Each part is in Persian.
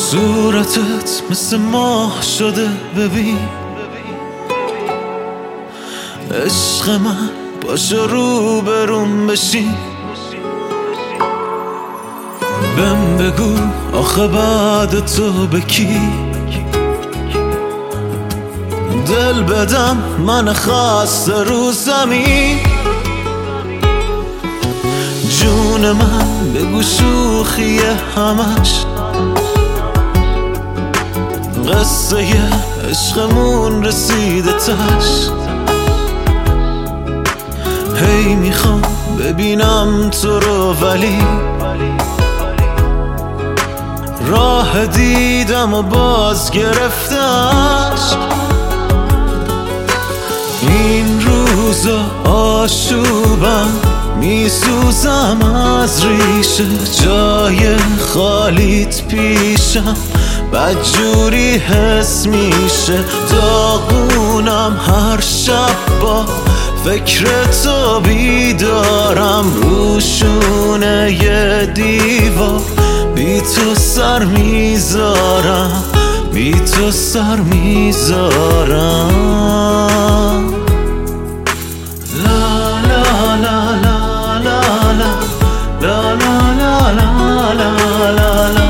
صورتت مثل ماه شده ببین عشق من پاشو رو برون بشین بهم بگو آخه بعد تو به کی دل بدم من خسته رو زمین جون من بگو شوخیه همش قصه عشقمون رسیده تش هی میخوام ببینم تو رو ولی راه دیدم و باز گرفتش این روزا آشوبم میسوزم از ریشه جای خالیت پیشم بدجوری حس میشه داغونم هر شب با فکر تو بیدارم روشونه یه دیوار بی تو سر میذارم بی تو سر میذارم لا لا لا لا لا لا لا لا لا لا لا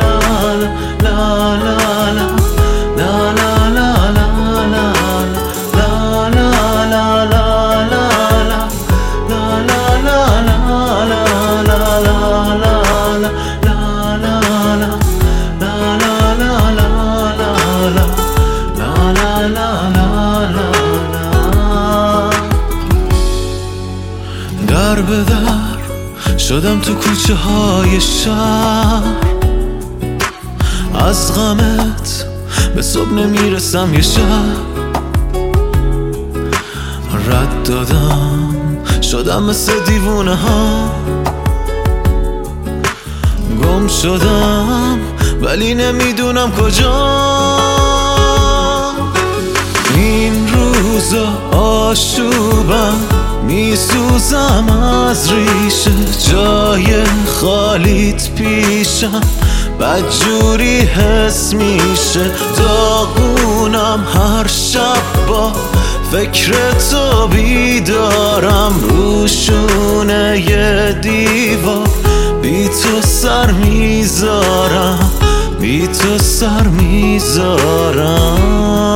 در به در شدم تو کوچه های شهر از غمت به صبح نمیرسم یه شب رد دادم شدم مثل دیوونه ها گم شدم ولی نمیدونم کجا این روزا آشوبم میسوزم از ریشه جای خالیت پیشم بدجوری حس میشه داغونم هر شب با فکر تو بیدارم روشونه یه دیوار بی تو سر میذارم بی تو سر میذارم